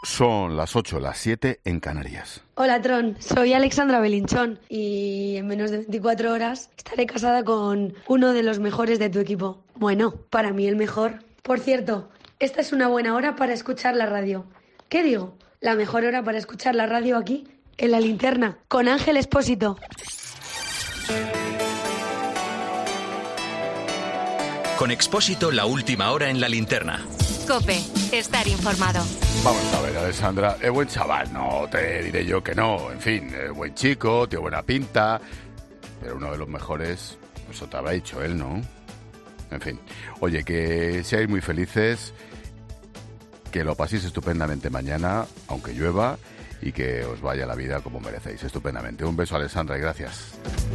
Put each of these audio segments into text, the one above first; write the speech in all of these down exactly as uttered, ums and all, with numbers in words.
Son las ocho, las siete en Canarias. Hola, Tron. Soy Alexandra Belinchón y en menos de veinticuatro horas estaré casada con uno de los mejores de tu equipo. Bueno, para mí el mejor. Por cierto, esta es una buena hora para escuchar la radio. ¿Qué digo? La mejor hora para escuchar la radio aquí, en La Linterna, con Ángel Expósito. Con Expósito, la última hora en La Linterna. COPE, estar informado. Vamos a ver, Alessandra, es buen chaval, no te diré yo que no. En fin, es buen chico, tiene buena pinta, pero uno de los mejores, eso te habrá dicho él, ¿no? En fin, oye, que seáis muy felices, que lo paséis estupendamente mañana, aunque llueva, y que os vaya la vida como merecéis, estupendamente. Un beso, Alessandra, y gracias.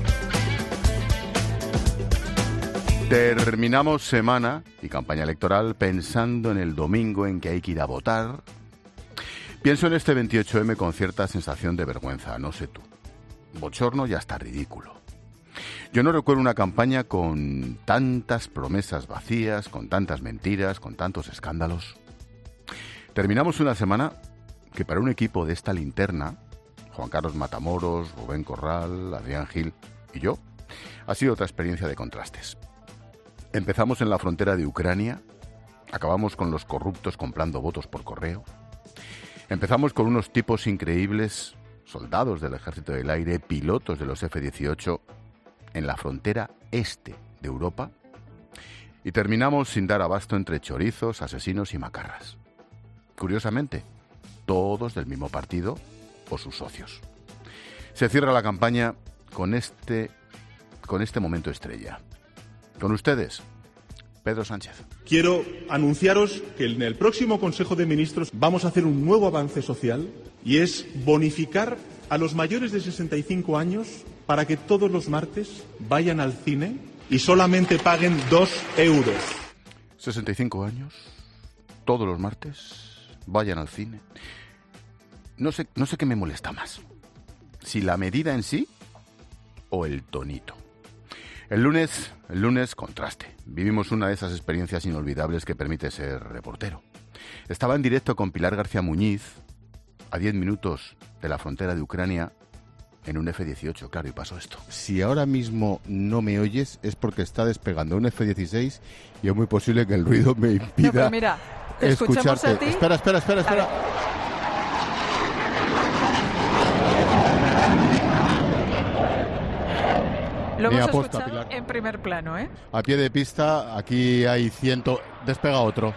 Terminamos semana y campaña electoral pensando en el domingo en que hay que ir a votar. Pienso en este veintiocho eme con cierta sensación de vergüenza, no sé tú. Bochorno y hasta ridículo. Yo no recuerdo una campaña con tantas promesas vacías, con tantas mentiras, con tantos escándalos. Terminamos una semana que para un equipo de esta linterna, Juan Carlos Matamoros, Rubén Corral, Adrián Gil y yo, ha sido otra experiencia de contrastes. Empezamos en la frontera de Ucrania, acabamos con los corruptos comprando votos por correo, empezamos con unos tipos increíbles, soldados del Ejército del Aire, pilotos de los efe dieciocho, en la frontera este de Europa, y terminamos sin dar abasto entre chorizos, asesinos y macarras. Curiosamente, todos del mismo partido o sus socios. Se cierra la campaña con este, con este momento estrella. Con ustedes, Pedro Sánchez. Quiero anunciaros que en el próximo Consejo de Ministros vamos a hacer un nuevo avance social y es bonificar a los mayores de sesenta y cinco años para que todos los martes vayan al cine y solamente paguen dos euros. sesenta y cinco años, todos los martes, vayan al cine. No sé, no sé qué me molesta más, si la medida en sí o el tonito. El lunes, el lunes, contraste. Vivimos una de esas experiencias inolvidables que permite ser reportero. Estaba en directo con Pilar García Muñiz, a diez minutos de la frontera de Ucrania, en un efe dieciocho, claro, y pasó esto. Si ahora mismo no me oyes es porque está despegando un efe dieciséis y es muy posible que el ruido me impida no, pero mira, escucharte. A ti. Espera, espera, espera, espera. Lo Mi hemos aposta, escuchado Pilar. en primer plano, ¿eh? A pie de pista, aquí hay ciento... Despega otro.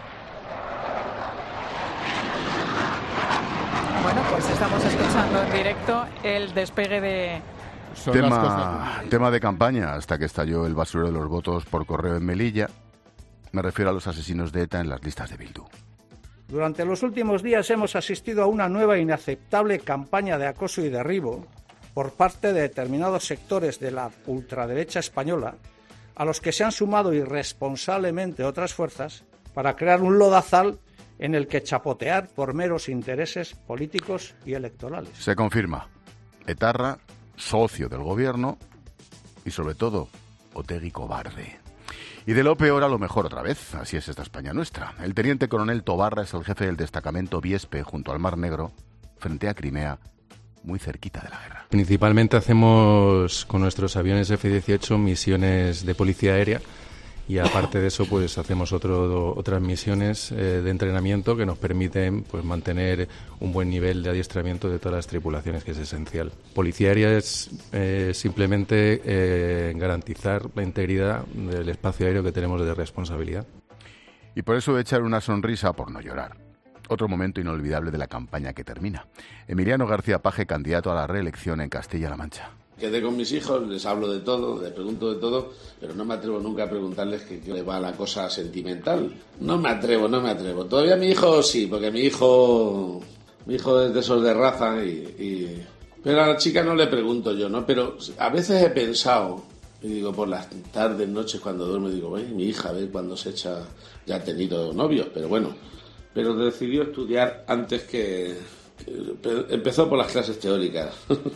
Bueno, pues estamos escuchando en directo el despegue de... Son Tema, las cosas... tema de campaña, hasta que estalló el basurero de los votos por correo en Melilla. Me refiero a los asesinos de ETA en las listas de Bildu. Durante los últimos días hemos asistido a una nueva e inaceptable campaña de acoso y derribo por parte de determinados sectores de la ultraderecha española, a los que se han sumado irresponsablemente otras fuerzas para crear un lodazal en el que chapotear por meros intereses políticos y electorales. Se confirma, etarra, socio del gobierno y sobre todo, Otegi cobarde. Y de lo peor a lo mejor otra vez, así es esta España nuestra. El teniente coronel Tobarra es el jefe del destacamento Viespe junto al Mar Negro, frente a Crimea, muy cerquita de la guerra. Principalmente hacemos con nuestros aviones efe dieciocho misiones de policía aérea y aparte de eso pues hacemos otro, otras misiones eh, de entrenamiento que nos permiten pues mantener un buen nivel de adiestramiento de todas las tripulaciones, que es esencial. Policía aérea es eh, simplemente eh, garantizar la integridad del espacio aéreo que tenemos de responsabilidad. Y por eso echar una sonrisa por no llorar. Otro momento inolvidable de la campaña que termina. Emiliano García Paje, candidato a la reelección en Castilla-La Mancha. Quedé con mis hijos, les hablo de todo, les pregunto de todo, pero no me atrevo nunca a preguntarles qué le va la cosa sentimental. No me atrevo, no me atrevo. Todavía mi hijo sí, porque mi hijo, mi hijo es de esos de raza y, y... Pero a la chica no le pregunto yo, ¿no? Pero a veces he pensado, y digo, por las tardes, noches, cuando duermo, digo, bueno, mi hija, a ver cuándo se echa, ya ha tenido novios, pero bueno, pero decidió estudiar antes que... que empezó por las clases teóricas.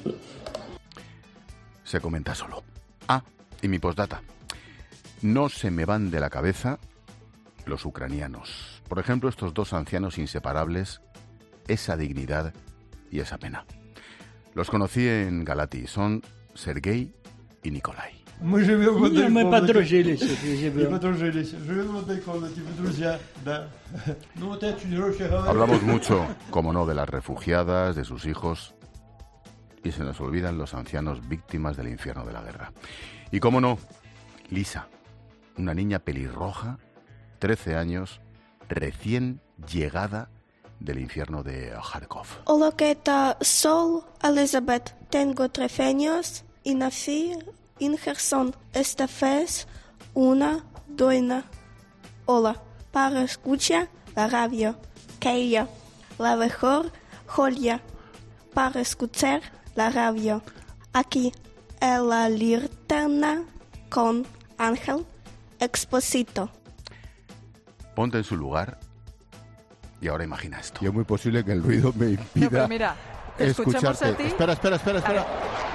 Se comenta solo. Ah, y mi postdata. No se me van de la cabeza los ucranianos. Por ejemplo, estos dos ancianos inseparables esa dignidad y esa pena. Los conocí en Galati, son Sergei y Nikolai. Мы живем в одной комнате. Мы подружились. И подружились. Живем в одной комнате, мы друзья, да. Ну вот это чуть раньше говорил. Hablamos mucho, como no, de las refugiadas, de sus hijos, y se nos olvidan los ancianos víctimas del infierno de la guerra. Y cómo no, Lisa, una niña pelirroja, trece años, recién llegada del infierno de Kharkov. Hola, ¿qué tal? Soy Elizabeth, tengo trece años y nací en Kherson. Esta vez una doina. Hola, para escuchar la radio, que ella, la mejor joya para escuchar la radio. Aquí, en la linterna con Ángel Expósito. Ponte en su lugar y ahora imagina esto. Y es muy posible que el ruido me impida no, pero mira, escucharte. A ti. Espera, espera, espera, espera.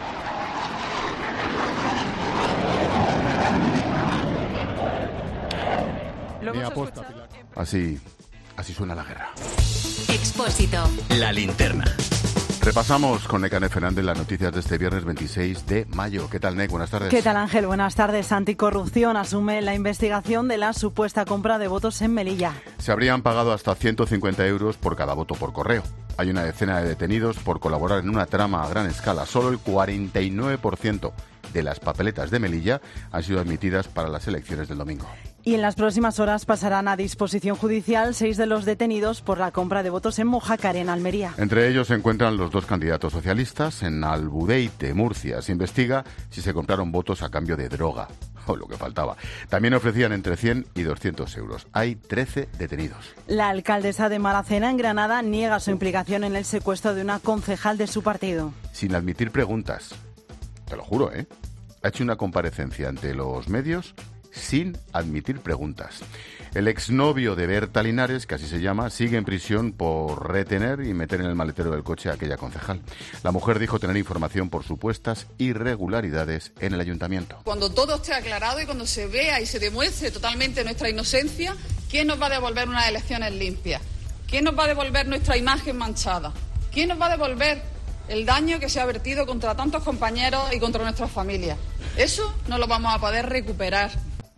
Lo Mi hemos aposta, escuchado. Así, así suena la guerra. Expósito. La linterna. Repasamos con Nekane Fernández las noticias de este viernes veintiséis de mayo. ¿Qué tal, Nek? Buenas tardes. ¿Qué tal, Ángel? Buenas tardes. Anticorrupción asume la investigación de la supuesta compra de votos en Melilla. Se habrían pagado hasta ciento cincuenta euros por cada voto por correo. Hay una decena de detenidos por colaborar en una trama a gran escala. Solo el cuarenta y nueve por ciento de las papeletas de Melilla han sido admitidas para las elecciones del domingo. Y en las próximas horas pasarán a disposición judicial seis de los detenidos por la compra de votos en Mojácar, en Almería. Entre ellos se encuentran los dos candidatos socialistas. En Albudeite, Murcia, se investiga si se compraron votos a cambio de droga, o lo que faltaba. También ofrecían entre cien y doscientos euros. Hay trece detenidos. La alcaldesa de Maracena, en Granada, niega su implicación en el secuestro de una concejal de su partido. Sin admitir preguntas. Te lo juro, ¿eh? Ha hecho una comparecencia ante los medios sin admitir preguntas. El exnovio de Berta Linares, que así se llama, sigue en prisión por retener y meter en el maletero del coche a aquella concejal. La mujer dijo tener información por supuestas irregularidades en el ayuntamiento. Cuando todo esté aclarado y cuando se vea y se demuestre totalmente nuestra inocencia, ¿quién nos va a devolver unas elecciones limpias? ¿Quién nos va a devolver nuestra imagen manchada? ¿Quién nos va a devolver el daño que se ha vertido contra tantos compañeros y contra nuestras familias? Eso no lo vamos a poder recuperar.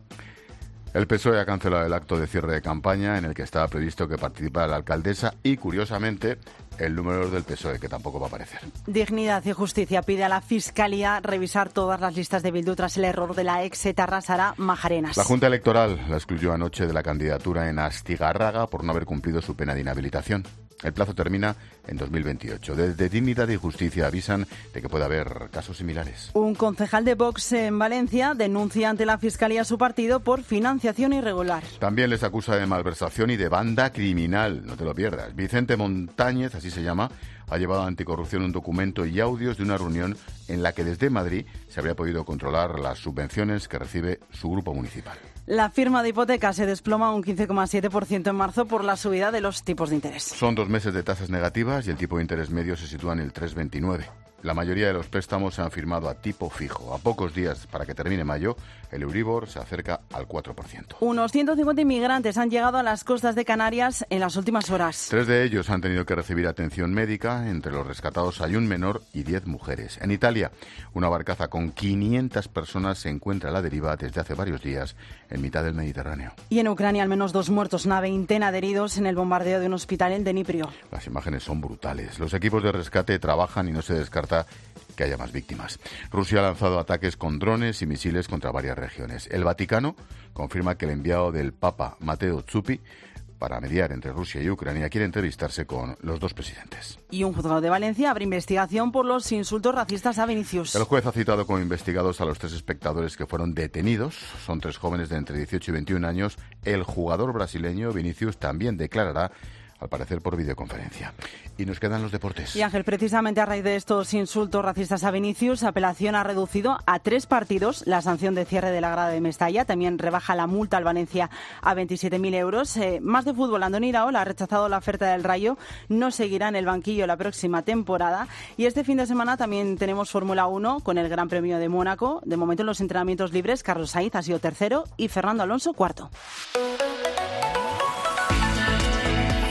El P S O E ha cancelado el acto de cierre de campaña en el que estaba previsto que participara la alcaldesa y, curiosamente, el número del P S O E, que tampoco va a aparecer. Dignidad y Justicia pide a la Fiscalía revisar todas las listas de Bildu tras el error de la ex etarra Sara Majarenas. La Junta Electoral la excluyó anoche de la candidatura en Astigarraga por no haber cumplido su pena de inhabilitación. El plazo termina en dos mil veintiocho. Desde Dignidad y Justicia avisan de que puede haber casos similares. Un concejal de Vox en Valencia denuncia ante la Fiscalía a su partido por financiación irregular. También les acusa de malversación y de banda criminal. No te lo pierdas. Vicente Montañez, así se llama, ha llevado a Anticorrupción un documento y audios de una reunión en la que desde Madrid se habría podido controlar las subvenciones que recibe su grupo municipal. La firma de hipotecas se desploma un quince coma siete por ciento en marzo por la subida de los tipos de interés. Son dos meses de tasas negativas y el tipo de interés medio se sitúa en el tres coma veintinueve. La mayoría de los préstamos se han firmado a tipo fijo. A pocos días para que termine mayo, el Euribor se acerca al cuatro por ciento. Unos ciento cincuenta inmigrantes han llegado a las costas de Canarias en las últimas horas. Tres de ellos han tenido que recibir atención médica. Entre los rescatados hay un menor y diez mujeres. En Italia, una barcaza con quinientas personas se encuentra a la deriva desde hace varios días en mitad del Mediterráneo. Y en Ucrania, al menos dos muertos, una veintena de heridos en el bombardeo de un hospital en Dnipro. Las imágenes son brutales. Los equipos de rescate trabajan y no se descarta que haya más víctimas. Rusia ha lanzado ataques con drones y misiles contra varias regiones. El Vaticano confirma que el enviado del Papa, Matteo Zuppi, para mediar entre Rusia y Ucrania, quiere entrevistarse con los dos presidentes. Y un juzgado de Valencia abre investigación por los insultos racistas a Vinicius. El juez ha citado como investigados a los tres espectadores que fueron detenidos. Son tres jóvenes de entre dieciocho y veintiún años. El jugador brasileño Vinicius también declarará, al parecer por videoconferencia. Y nos quedan los deportes. Y Ángel, precisamente a raíz de estos insultos racistas a Vinicius, Apelación ha reducido a tres partidos la sanción de cierre de la grada de Mestalla. También rebaja la multa al Valencia a veintisiete mil euros. Eh, más de fútbol, Andoni Iraola ha rechazado la oferta del Rayo. No seguirá en el banquillo la próxima temporada. Y este fin de semana también tenemos Fórmula uno con el Gran Premio de Mónaco. De momento en los entrenamientos libres, Carlos Sainz ha sido tercero y Fernando Alonso cuarto.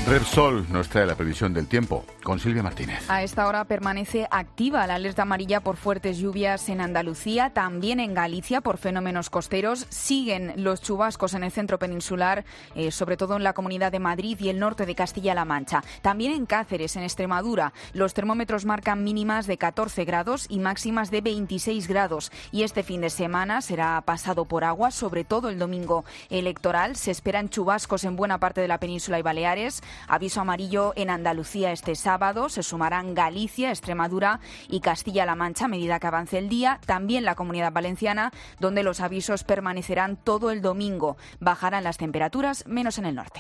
Repsol nos trae la previsión del tiempo con Silvia Martínez. A esta hora permanece activa la alerta amarilla por fuertes lluvias en Andalucía, también en Galicia por fenómenos costeros. Siguen los chubascos en el centro peninsular, eh, sobre todo en la Comunidad de Madrid y el norte de Castilla-La Mancha. También en Cáceres, en Extremadura, los termómetros marcan mínimas de catorce grados y máximas de veintiséis grados. Y este fin de semana será pasado por agua, sobre todo el domingo electoral. Se esperan chubascos en buena parte de la península y Baleares. Aviso amarillo en Andalucía este sábado. Se sumarán Galicia, Extremadura y Castilla-La Mancha a medida que avance el día. También la Comunidad Valenciana, donde los avisos permanecerán todo el domingo. Bajarán las temperaturas, menos en el norte.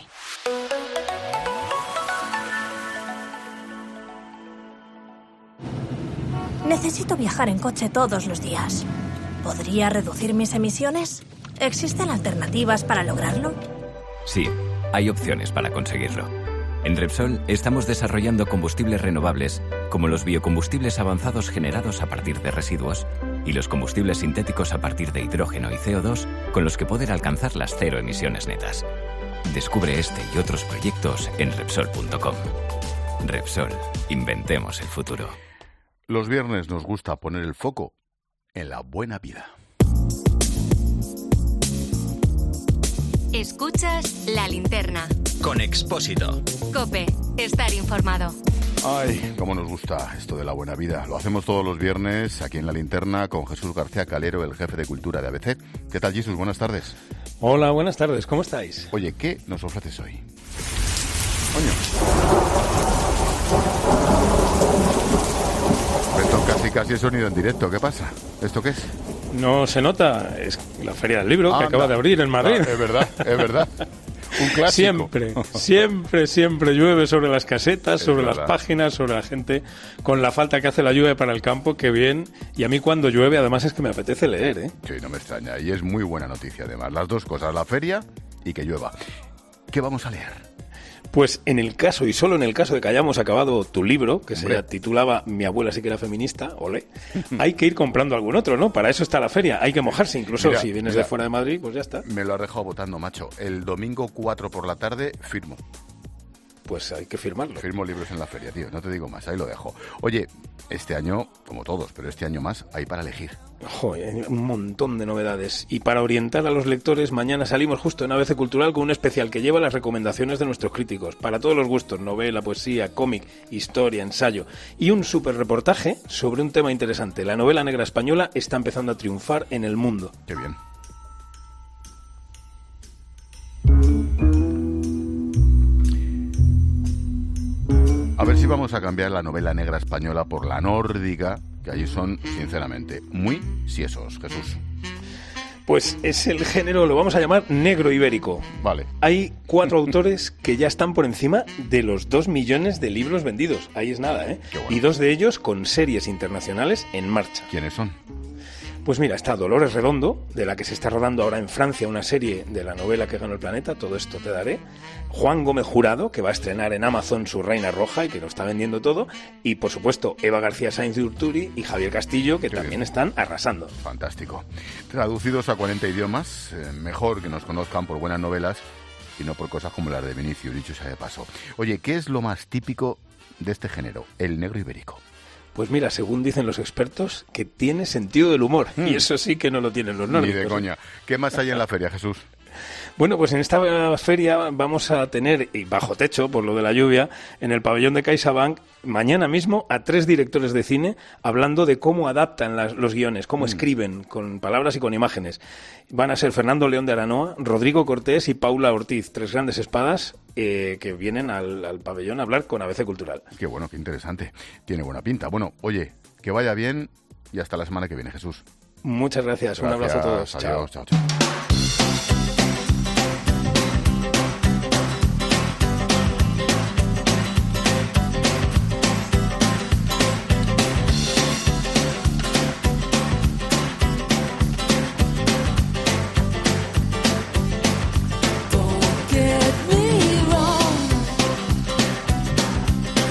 Necesito viajar en coche todos los días. ¿Podría reducir mis emisiones? ¿Existen alternativas para lograrlo? Sí, hay opciones para conseguirlo. En Repsol estamos desarrollando combustibles renovables, como los biocombustibles avanzados generados a partir de residuos y los combustibles sintéticos a partir de hidrógeno y C O dos, con los que poder alcanzar las cero emisiones netas. Descubre este y otros proyectos en Repsol punto com. Repsol, inventemos el futuro. Los viernes nos gusta poner el foco en la buena vida. Escuchas La Linterna. Con Expósito. COPE. Estar informado. Ay, cómo nos gusta esto de la buena vida. Lo hacemos todos los viernes aquí en La Linterna con Jesús García Calero, el jefe de Cultura de A B C. ¿Qué tal, Jesús? Buenas tardes. Hola, buenas tardes. ¿Cómo estáis? Oye, ¿qué nos ofreces hoy? Coño. Esto casi casi es sonido en directo. ¿Qué pasa? ¿Esto qué es? No se nota. Es la Feria del Libro, ah, que acaba anda. de abrir en Madrid. Ah, es verdad, es verdad. Un clásico. Siempre, siempre, siempre llueve sobre las casetas, Es sobre verdad. las páginas, sobre la gente, con la falta que hace la lluvia para el campo, que bien. Y a mí cuando llueve, además, es que me apetece leer, ¿eh? Sí, no me extraña. Y es muy buena noticia, además. Las dos cosas, la feria y que llueva. ¿Qué vamos a leer? Pues en el caso, y solo en el caso de que hayamos acabado tu libro, que Hombre. se titulaba Mi abuela sí que era feminista, ole, hay que ir comprando algún otro, ¿no? Para eso está la feria, hay que mojarse, incluso Mira, si vienes mira. de fuera de Madrid, pues ya está. Me lo has dejado votando, macho. El domingo cuatro por la tarde firmo. Pues hay que firmarlo. Firmo libros en la feria, tío. No te digo más, ahí lo dejo. Oye, este año, como todos, pero este año más, hay para elegir. Joder, hay un montón de novedades. Y para orientar a los lectores, mañana salimos justo en A B C Cultural con un especial que lleva las recomendaciones de nuestros críticos. Para todos los gustos, novela, poesía, cómic, historia, ensayo. Y un súper reportaje sobre un tema interesante. La novela negra española está empezando a triunfar en el mundo. Qué bien. A ver si vamos a cambiar la novela negra española por la nórdica, que allí son, sinceramente, muy siesos, Jesús. Pues es el género, lo vamos a llamar negro ibérico. Vale. Hay cuatro autores que ya están por encima de los dos millones de libros vendidos. Ahí es nada, ¿eh? Qué bueno. Y dos de ellos con series internacionales en marcha. ¿Quiénes son? Pues mira, está Dolores Redondo, de la que se está rodando ahora en Francia una serie de la novela que ganó el planeta, todo esto te daré. Juan Gómez Jurado, que va a estrenar en Amazon su Reina Roja y que lo está vendiendo todo. Y, por supuesto, Eva García Sáenz de Urturi y Javier Castillo, que Qué también bien. están arrasando. Fantástico. Traducidos a cuarenta idiomas, eh, mejor que nos conozcan por buenas novelas y no por cosas como las de Vinicius, dicho sea de paso. Oye, ¿qué es lo más típico de este género, el negro ibérico? Pues mira, según dicen los expertos, que tiene sentido del humor. Mm. Y eso sí que no lo tienen los Ni nórdicos. de coña. ¿Qué más hay en la feria, Jesús? Bueno, pues en esta feria vamos a tener, y bajo techo, por lo de la lluvia, en el pabellón de CaixaBank, mañana mismo, a tres directores de cine hablando de cómo adaptan las- los guiones, cómo Mm. escriben, con palabras y con imágenes. Van a ser Fernando León de Aranoa, Rodrigo Cortés y Paula Ortiz, tres grandes espadas eh, que vienen al, al pabellón a hablar con A B C Cultural. Qué bueno, qué interesante. Tiene buena pinta. Bueno, oye, que vaya bien y hasta la semana que viene, Jesús. Muchas gracias, un abrazo a todos. Adiós, Chao. chao, chao.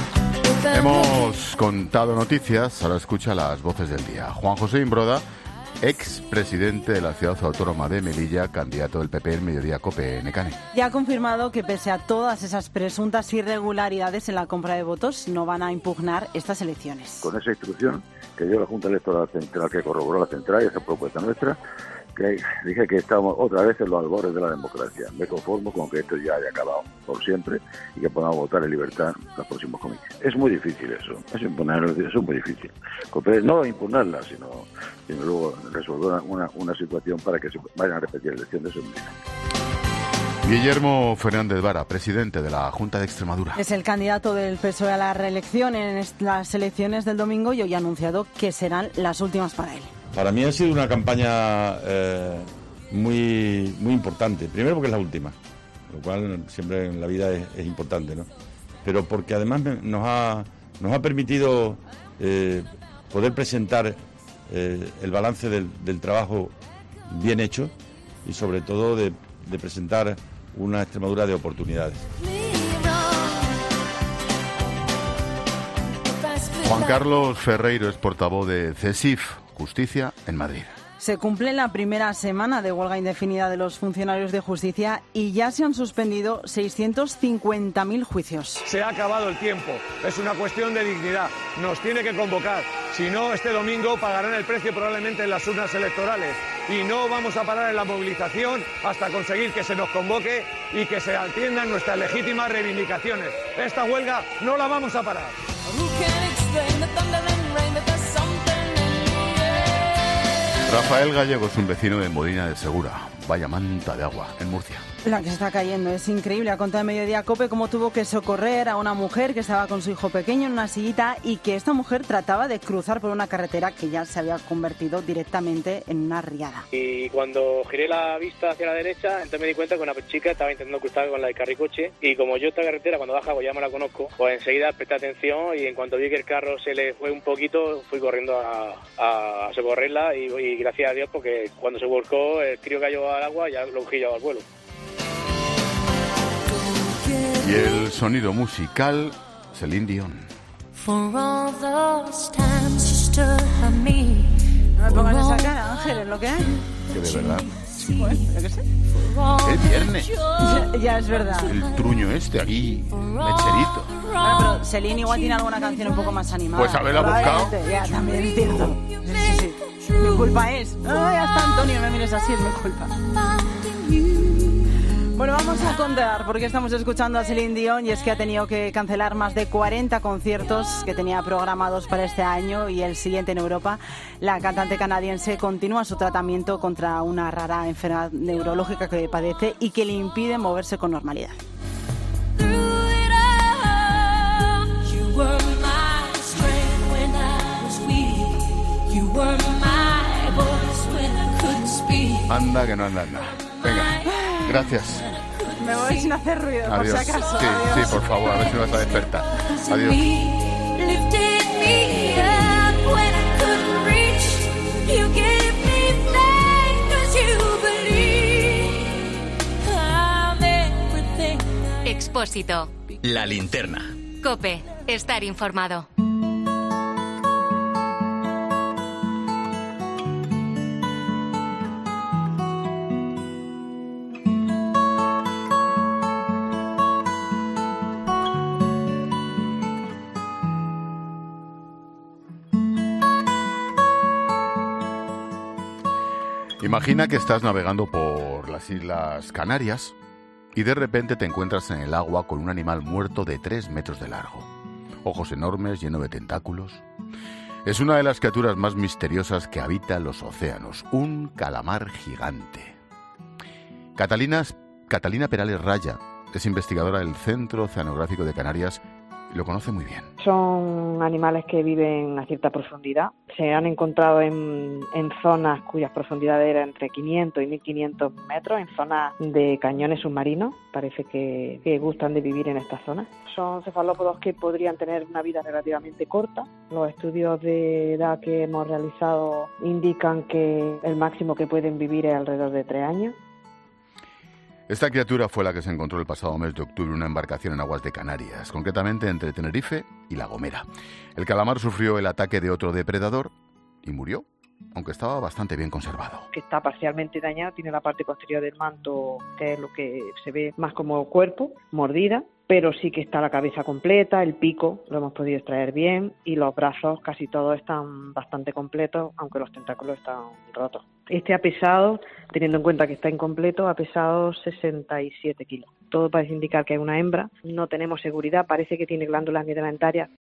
Hemos contado noticias, ahora escucha las voces del día. Juan José Imbroda expresidente de la ciudad autónoma de Melilla, candidato del P P en Mediodía COPE, Nekane. Ya ha confirmado que pese a todas esas presuntas irregularidades en la compra de votos, no van a impugnar estas elecciones. Con esa instrucción que dio la Junta Electoral Central, que corroboró la central y esa propuesta nuestra, que dije que estamos otra vez en los albores de la democracia. Me conformo con que esto ya haya acabado por siempre y que podamos votar en libertad los próximos comicios. Es muy difícil eso, es imponerlo, eso es muy difícil. No impugnarla, sino, sino luego resolver una, una situación para que se vayan a repetir elecciones. Eso es muy difícil. Guillermo Fernández Vara, presidente de la Junta de Extremadura. Es el candidato del P S O E a la reelección en las elecciones del domingo y hoy ha anunciado que serán las últimas para él. Para mí ha sido una campaña eh, muy muy importante. Primero porque es la última, lo cual siempre en la vida es, es importante, ¿no? Pero porque además nos ha nos ha permitido eh, poder presentar eh, el balance del, del trabajo bien hecho y sobre todo de, de presentar una Extremadura de oportunidades. Juan Carlos Ferreiro es portavoz de CESIF, Justicia en Madrid. Se cumple la primera semana de huelga indefinida de los funcionarios de justicia y ya se han suspendido seiscientos cincuenta mil juicios. Se ha acabado el tiempo, es una cuestión de dignidad, nos tiene que convocar. Si no, este domingo pagarán el precio probablemente en las urnas electorales y no vamos a parar en la movilización hasta conseguir que se nos convoque y que se atiendan nuestras legítimas reivindicaciones. Esta huelga no la vamos a parar. Rafael Gallego es un vecino de Modina de Segura. Vaya manta de agua en Murcia. La que está cayendo es increíble. Ha contado en Mediodía COPE cómo tuvo que socorrer a una mujer que estaba con su hijo pequeño en una sillita y que esta mujer trataba de cruzar por una carretera que ya se había convertido directamente en una riada. Y cuando giré la vista hacia la derecha, entonces me di cuenta que una chica estaba intentando cruzar con la de carricoche y como yo esta carretera cuando baja pues ya me la conozco, pues enseguida presté atención y en cuanto vi que el carro se le fue un poquito, fui corriendo a, a socorrerla y, y gracias a Dios porque cuando se volcó el crío cayó al agua y ya lo gillaba al vuelo. Y el sonido musical, Celine Dion. No me pongas esa cara, Ángel, es lo que hay. Que de verdad. Bueno, yo qué sé. Es viernes. Ya, ya es verdad. El truño este aquí, mecherito. Bueno, pero Celine igual tiene alguna canción un poco más animada. Pues haberla buscado. Ya, también es cierto. Sí, sí, sí. Mi culpa es. Ay, hasta Antonio, me mires así, es mi culpa. Bueno, vamos a contar porque estamos escuchando a Celine Dion y es que ha tenido que cancelar más de cuarenta conciertos que tenía programados para este año y el siguiente en Europa. La cantante canadiense continúa su tratamiento contra una rara enfermedad neurológica que padece y que le impide moverse con normalidad. Anda que no anda nada. Venga, gracias. Me voy sin hacer ruido, Adiós. por si acaso. Sí, Adiós. sí, por favor, a ver si me vas a despertar. Adiós. Expósito. La linterna. COPE. Estar informado. Imagina que estás navegando por las Islas Canarias y de repente te encuentras en el agua con un animal muerto de tres metros de largo. Ojos enormes, lleno de tentáculos. Es una de las criaturas más misteriosas que habitan los océanos, un calamar gigante. Catalina, Catalina Perales Raya es investigadora del Centro Oceanográfico de Canarias y lo conoce muy bien. Son animales que viven a cierta profundidad. Se han encontrado en, en zonas cuyas profundidades eran entre quinientos y mil quinientos metros, en zonas de cañones submarinos. Parece que, que gustan de vivir en estas zonas. Son cefalópodos que podrían tener una vida relativamente corta. Los estudios de edad que hemos realizado indican que el máximo que pueden vivir es alrededor de tres años. Esta criatura fue la que se encontró el pasado mes de octubre en una embarcación en aguas de Canarias, concretamente entre Tenerife y La Gomera. El calamar sufrió el ataque de otro depredador y murió aunque estaba bastante bien conservado. Que está parcialmente dañado, tiene la parte posterior del manto, que es lo que se ve más como cuerpo, mordida, pero sí que está la cabeza completa, el pico lo hemos podido extraer bien y los brazos casi todos están bastante completos, aunque los tentáculos están rotos. Este ha pesado, teniendo en cuenta que está incompleto, ha pesado sesenta y siete kilos. Todo parece indicar que es una hembra, no tenemos seguridad, parece que tiene glándulas milimentarias,